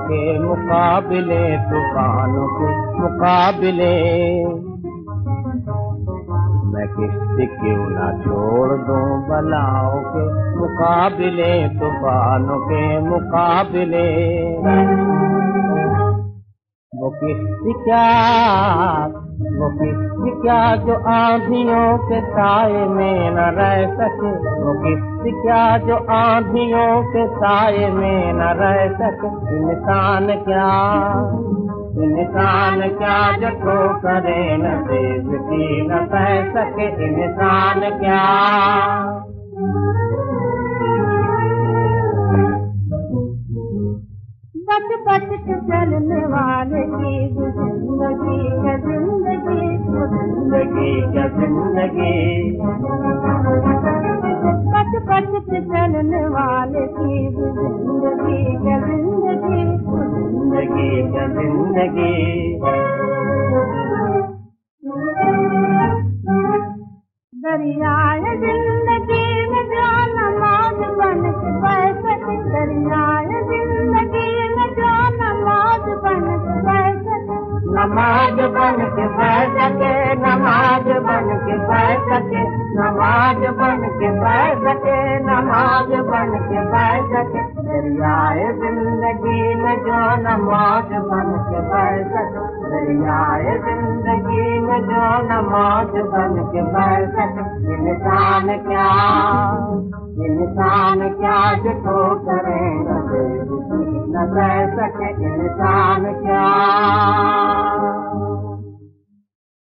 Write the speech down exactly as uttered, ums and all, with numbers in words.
के मुकाबले, तूफानों के मुकाबले। मैं किश्ती क्यों ना छोड़ दूं बलाओं के मुकाबले, तूफानों के मुकाबले। वो किश्ती क्या, वो किश्ती क्या जो आंधियों के साए में न रह सके, वो किश्ती क्या जो आंधियों के साए में न रह सके। इंसान क्या, इंसान क्या जो ठोकरे नसीब की न सह सके। इंसान क्या, बच बच के चलने वाले की जिंदगी का जिंदगी, जिंदगी का जिंदगी। बच बच के चलने वाले की जिंदगी का जिंदगी, जिंदगी का जिंदगी। दरियाए जिंदगी में जो नमाज बन के बह सके, दरियाए जिंदगी में जो नमाज बन के बह सके। नमाज बन के बह सके, नमाज बन के बह सके, नमाज बन के बह सके, नमाज बन के बह सके। दरियाए जिंदगी में जो नमाज बन के बह सके, दरियाए जिंदगी में जो नमाज बन के बह सके। इंसान क्या, इंसान क्या जो ठोकरे न दे न रह सके। इंसान क्या।